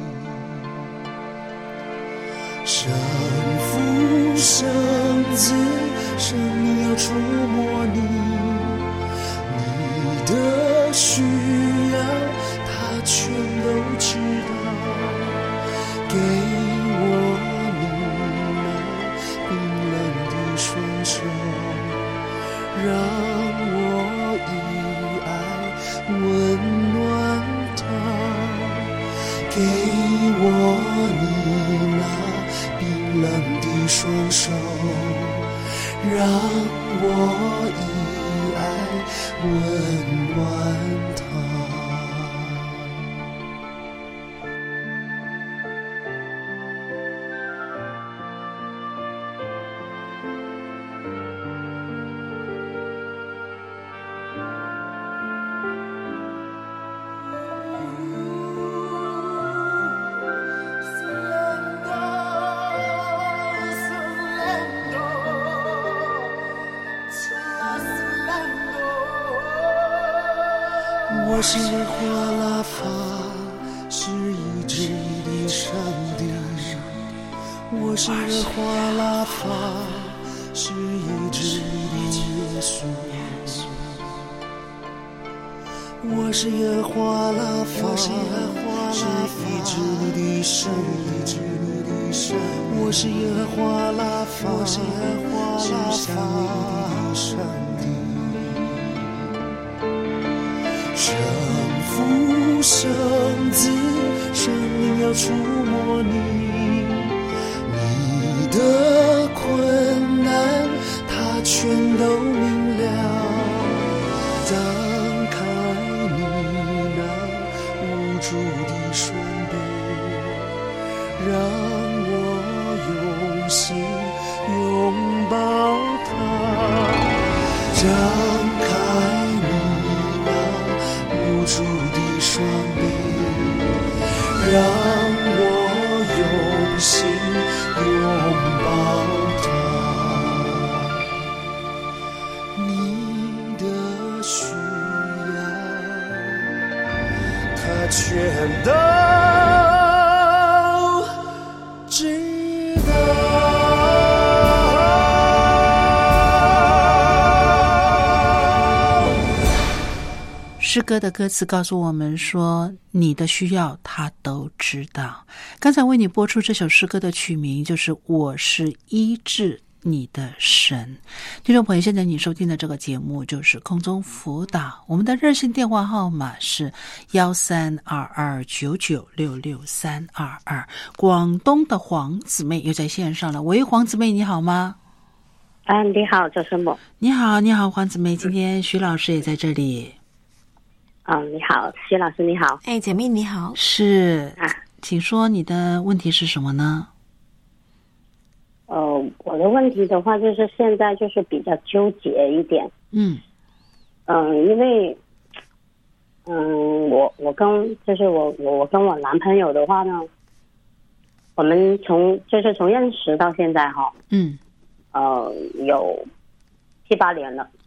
圣父圣子圣灵要触摸你，你的需要他全都知道。给我你那冰冷的双手，让我以爱温暖它。给我你那冰冷的双手，让我以爱温暖它。我是耶和华拉法，是医治你的上帝。我是耶和华拉法，是医治你的耶稣。我是耶和华拉法，是医治你的圣灵。我是耶和华拉法，是相依的上帝。圣父圣子圣灵要触摸你，你的困难他全都明了。张开你那无助的双臂，让我用心拥抱它。张开无助的双臂，让我用心拥抱它。你都知道。
诗歌的歌词告诉我们说，你的需要他都知道。刚才为你播出这首诗歌的曲名就是我是医治你的神。听众朋友，现在你收听的这个节目就是空中辅导，我们的热线电话号码是132299663222。广东的黄姊妹又在线上了，喂，黄姊妹你好吗？
你好，周师母。
你好，你好，黄姊妹，今天徐老师也在这里。
你好，徐老师你好。
姐妹你好。
是请说你的问题是什么呢？
我的问题的话就是现在就是比较纠结一点。因为我跟我男朋友的话呢，我们从认识到现在哈，有7、8年了。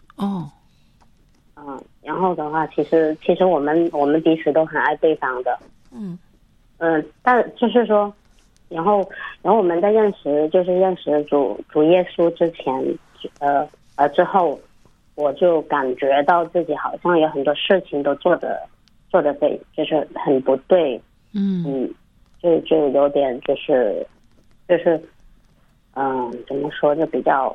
然后的话，其实我们彼此都很爱对方的。但就是说，然后我们在认识主耶稣之前，之后，我就感觉到自己好像有很多事情都做得对，就是很不对。就有点就是怎么说，就比较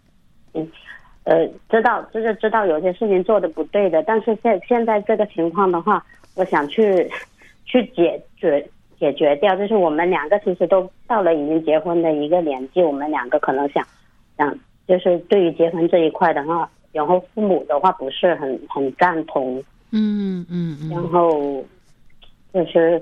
知道有些事情做的不对的，但是现在这个情况的话，我想去解决掉，就是我们两个其实都到了已经结婚的一个年纪，我们两个可能想就是对于结婚这一块的话，然后父母的话不是很赞同。然后就是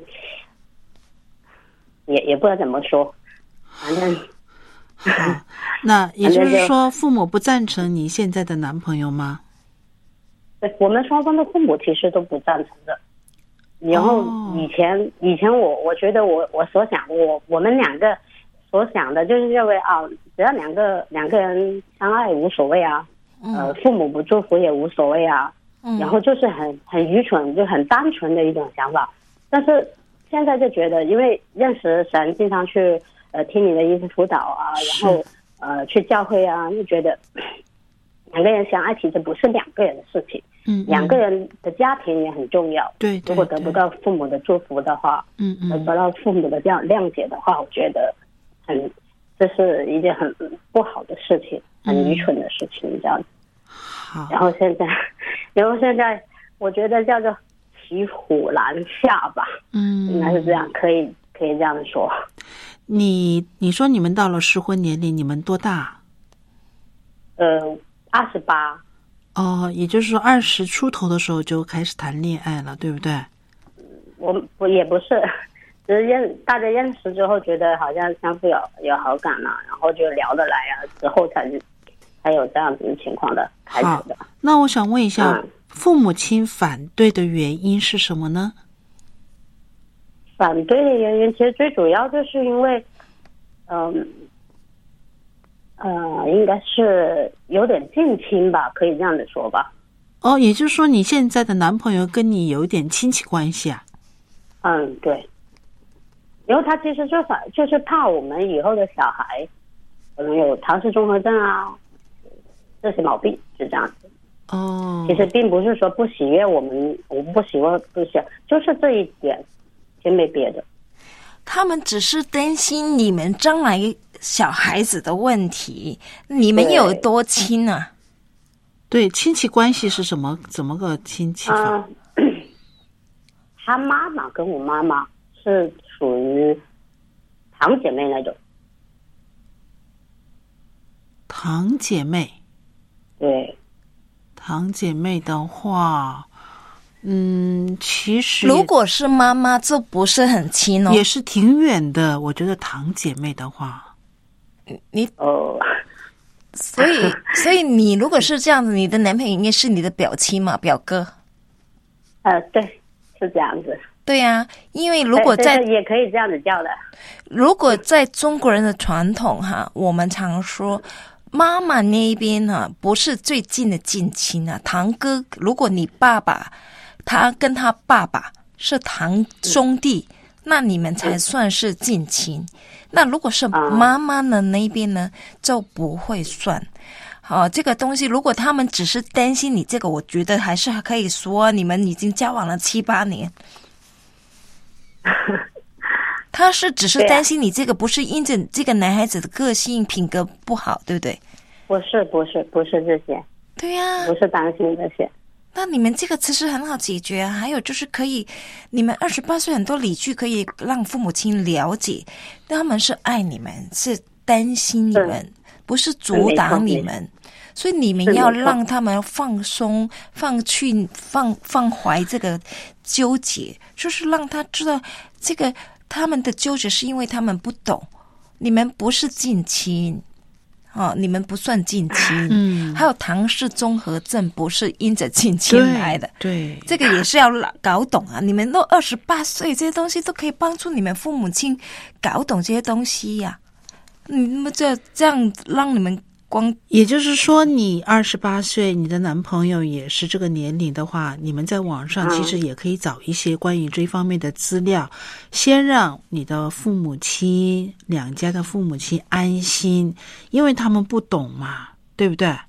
也不知道怎么说，反正。
那也就是说父母不赞成你现在的男朋友吗？
对，我们双方的父母其实都不赞成的。然后以前我觉得我所想我们两个所想的就是认为只要两个人相爱无所谓啊，父母不祝福也无所谓啊，然后就是很愚蠢，就很单纯的一种想法。但是现在就觉得，因为认识神，经常去听你的医生辅导啊，然后去教会啊，就觉得两个人相爱其实不是两个人的事情，两个人的家庭也很重要。对，如果得不到父母的祝福的话，得不到父母的这样谅解的话，我觉得这是一件很不好的事情，很愚蠢的事情，这样子。好，然后现在我觉得叫做骑虎难下吧，应该是这样，可以这样说。
你说你们到了适婚年龄，你们多大
？28。
也就是说20出头的时候就开始谈恋爱了，对不对？
我也不是，只是大家认识之后觉得好像相互有好感了，然后就聊得来啊，之后才有这样子的情况的开始的。
那我想问一下，父母亲反对的原因是什么呢？
反对的原因其实最主要就是因为应该是有点近亲吧，可以这样子说吧。
也就是说你现在的男朋友跟你有一点亲戚关系啊？
对。然后他其实就是怕我们以后的小孩可能有唐氏综合症啊这些毛病，是这样子。其实并不是说不喜悦我不喜欢，不喜欢，就是这一点，就没别的。
他们只是担心你们将来小孩子的问题，你们有多亲啊？
对，亲戚关系是什么？怎么个亲戚法？
他妈妈跟我妈妈是属于堂姐妹那种。
堂姐妹？
对。
堂姐妹的话，其实
如果是妈妈，这不是很亲哦，
也是挺远的。我觉得堂姐妹的话，
所以你如果是这样子，你的男朋友应该是你的表亲嘛，表哥。
对，是这样子。
对啊，因为如果在
也可以这样子叫的。
如果在中国人的传统我们常说妈妈那边不是最近的近亲堂哥。如果你爸爸他跟他爸爸是堂兄弟，那你们才算是近亲。那如果是妈妈的那边呢，就不会算。这个东西如果他们只是担心你这个，我觉得还是可以说你们已经交往了7、8年。他是只是担心你这个，不是因着这个男孩子的个性品格不好，对不对？
不是这些。
对呀，
不是担心这些。
那你们这个其实很好解决啊。还有就是可以，你们28岁很多理据可以让父母亲了解，他们是爱你们，是担心你们，不是阻挡你们。所以你们要让他们放松、放怀这个纠结，就是让他知道这个他们的纠结是因为他们不懂，你们不是近亲。你们不算近亲。还有唐氏综合症不是因着近亲来的。对，这个也是要搞懂啊。你们都28岁，这些东西都可以帮助你们父母亲搞懂这些东西呀。你们这样让你们
也就是说你28岁，你的男朋友也是这个年龄的话，你们在网上其实也可以找一些关于这方面的资料，先让你的父母亲两家的父母亲安心，因为他们不懂嘛，对不对？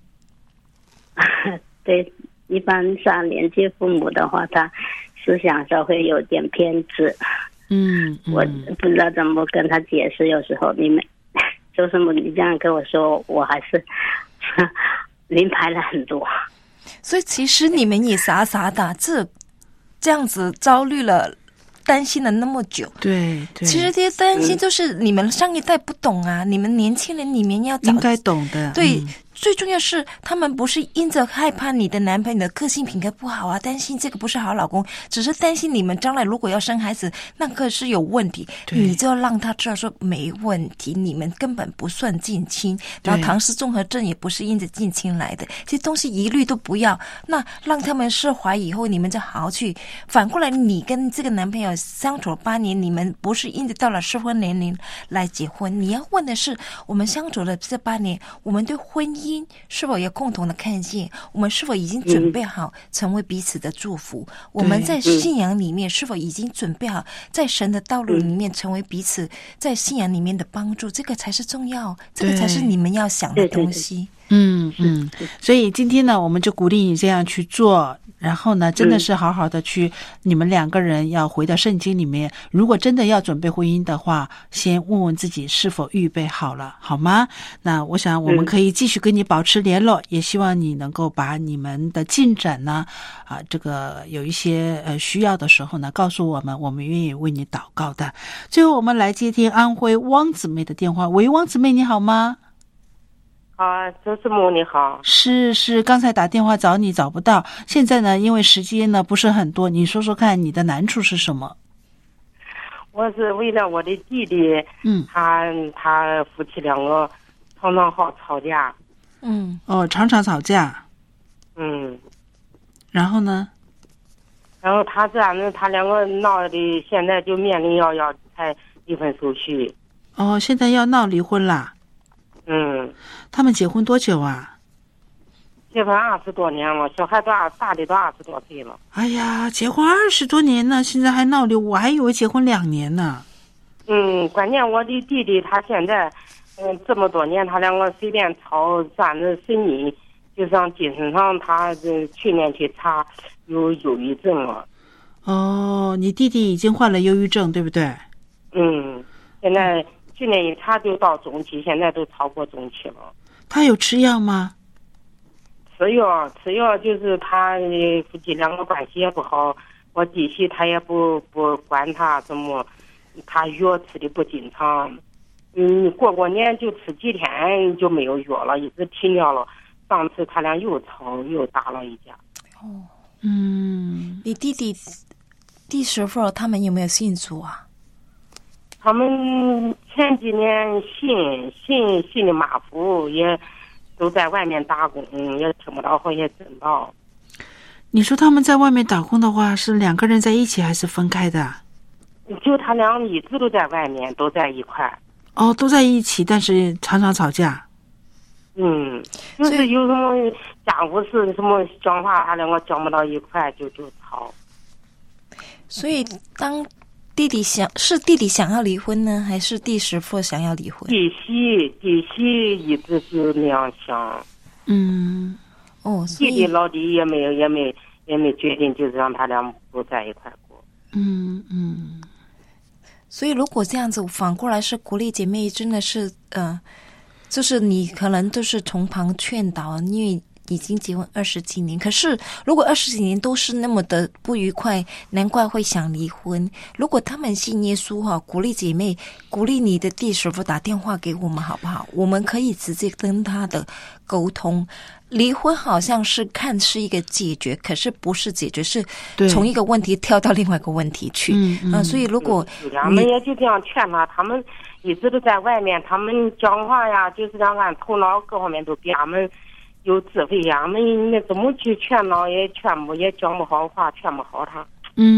对，一般上年纪父母的话，他思想上会有点偏执。我不知道怎么跟他解释，有时候你这样跟我说，我还是明白了很多。
所以其实你们也傻傻的这样子焦虑了，担心了那么久。对，其实这些担心就是你们上一代不懂啊，你们年轻人里面要应该懂的。对。最重要是他们不是因着害怕你的男朋友的个性品格不好啊，担心这个不是好老公，只是担心你们将来如果要生孩子，那个是有问题，你就要让他知道说没问题，你们根本不算近亲，然后唐氏综合症也不是因着近亲来的，这些东西一律都不要。那让他们释怀以后，你们就好好去。反过来，你跟这个男朋友相处了8年，你们不是因着到了适婚年龄来结婚，你要问的是我们相处了这8年，我们对婚姻是否有共同的看见？我们是否已经准备好成为彼此的祝福？我们在信仰里面是否已经准备好在神的道路里面成为彼此在信仰里面的帮助？这个才是重要，这个才是你们要想的东西。
所以今天呢，我们就鼓励你这样去做。然后呢，真的是好好的去，你们2个人要回到圣经里面，如果真的要准备婚姻的话，先问问自己是否预备好了，好吗？那我想我们可以继续跟你保持联络，也希望你能够把你们的进展呢，这个有一些需要的时候呢，告诉我们，我们愿意为你祷告的。最后我们来接听安徽汪姊妹的电话。喂，汪姊妹你好吗？
周师母你好。
是，刚才打电话找你找不到，现在呢，因为时间呢不是很多，你说说看你的难处是什么？
我是为了我的弟弟，他夫妻2个常常好吵架。
常常吵架。然后呢？
然后他这样子，他2个闹的，现在就面临要开离婚手续。
现在要闹离婚啦？他们结婚多久啊？
结婚20多年了，小孩大的都20多岁了。
哎呀，结婚20多年了，现在还闹离，我还以为结婚2年呢。
关键我的弟弟他现在，这么多年他2个随便吵，算是神经，就像精神上他去年去查有忧郁症了。
你弟弟已经患了忧郁症，对不对？
现在去年一查就到中期，现在都超过中期了。
他有吃药吗？
吃药就是他夫妻2个关系也不好，我弟媳他也不管他什么，他药吃的不经常，过年就吃几天就没有药了，一直停掉了。上次他俩又吵又打了一架。
你弟媳妇他们有没有信主啊？
他们前几年信的马虎，也都在外面打工，也听不到好些真道。
你说他们在外面打工的话，是2个人在一起还是分开的？
就他俩一直都在外面，都在一块。
都在一起，但是常常吵架。
就是有什么家务事什么讲话，他2个讲不到一块就吵。
所以当弟弟想要离婚呢，还是弟媳妇想要离婚？
弟媳一直是那样想。弟弟老弟也没决定，就是让他俩不在一块过。
所以如果这样子反过来是鼓励姐妹，真的是就是你可能都是从旁劝导，因为已经结婚20几年，可是如果20几年都是那么的不愉快，难怪会想离婚。如果他们信耶稣鼓励姐妹，鼓励你的弟媳妇打电话给我们好不好？我们可以直接跟他的沟通。离婚好像是看是一个解决，可是不是解决，是从一个问题跳到另外一个问题去。所以如果
我们也就这样劝他，他们一直都在外面，他们讲话呀，就是让俺头脑各方面都比俺们有智慧呀，俺们怎么去劝呢？也讲不好话，劝不好他。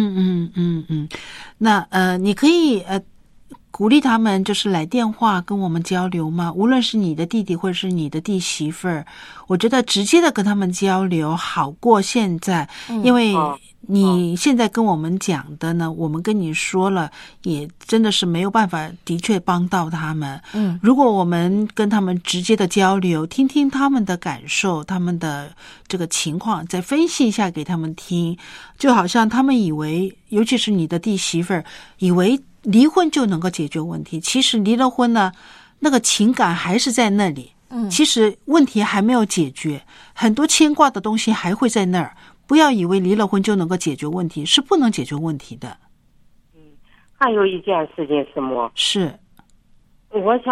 那你可以鼓励他们就是来电话跟我们交流吗？无论是你的弟弟或者是你的弟媳妇儿，我觉得直接的跟他们交流好过现在，因为你现在跟我们讲的呢，我们跟你说了，也真的是没有办法的确帮到他们。如果我们跟他们直接的交流，听听他们的感受，他们的这个情况，再分析一下给他们听，就好像他们以为，尤其是你的弟媳妇儿，以为离婚就能够解决问题，其实离了婚呢，那个情感还是在那里。其实问题还没有解决，很多牵挂的东西还会在那儿。不要以为离了婚就能够解决问题，是不能解决问题的。
还有一件事情是什么？
是，
我想，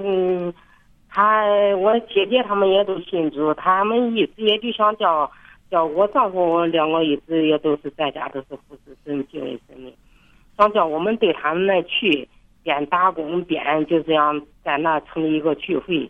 我姐姐他们也都信主，他们一直也就想叫我丈夫两个一直也都是在家都是服侍神、敬畏神的，想叫我们对他们那去边打工边就这样在那成立一个聚会。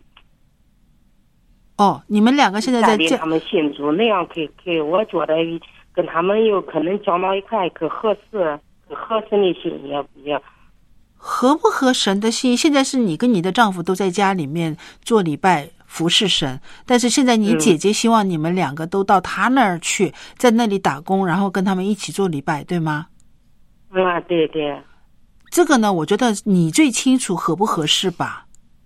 你们两个现在在
他们信主，那样可以，我觉得跟他们有可能讲到一块可合适，合神的心也
合不合神的心。现在是你跟你的丈夫都在家里面做礼拜服侍神，但是现在你姐姐希望你们两个都到他那儿去，在那里打工，然后跟他们一起做礼拜，对吗？
对对。
这个呢，我觉得你最清楚合不合适吧。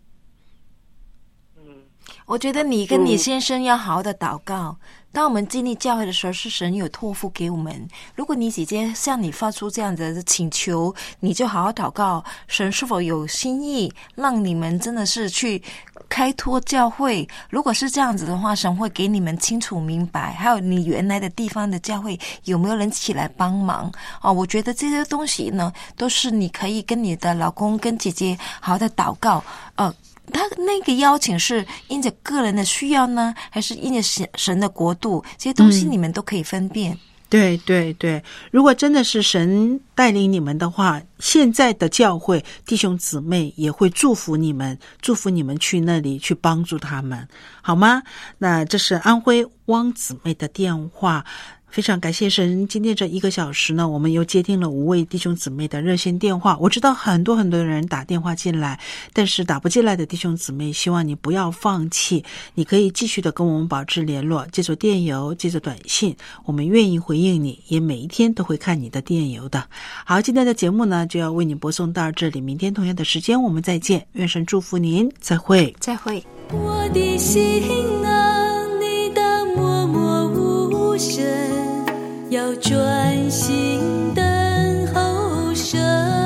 我觉得你跟你先生要好好的祷告。当我们经历教会的时候，是神有托付给我们。如果你姐姐向你发出这样的请求，你就好好祷告，神是否有心意让你们真的是去开拓教会。如果是这样子的话，神会给你们清楚明白，还有你原来的地方的教会有没有人起来帮忙我觉得这些东西呢，都是你可以跟你的老公跟姐姐好好的祷告。他那个邀请是因着个人的需要呢，还是因着神的国度？这些东西你们都可以分辨。
对对对，如果真的是神带领你们的话，现在的教会弟兄姊妹也会祝福你们去那里去帮助他们，好吗？那这是安徽汪姊妹的电话。非常感谢神，今天这1个小时呢，我们又接听了5位弟兄姊妹的热线电话。我知道很多人打电话进来，但是打不进来的弟兄姊妹，希望你不要放弃，你可以继续的跟我们保持联络，借助电邮，借助短信，我们愿意回应你，也每一天都会看你的电邮的。好，今天的节目呢就要为你播送到这里，明天同样的时间我们再见，愿神祝福您，再会。
我的心啊，你当默默无声，要专心等候神。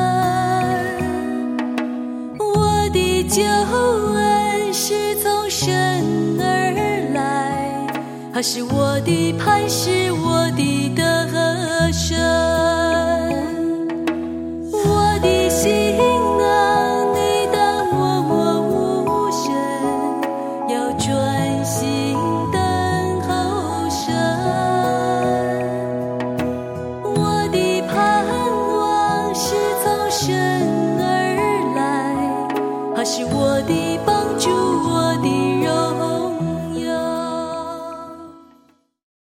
我的救恩是从神而来，他是我的磐石，我的得胜。我的心啊，你当默默无声，要专心等候神。我的盼望是从神而来，他是我的帮助，我的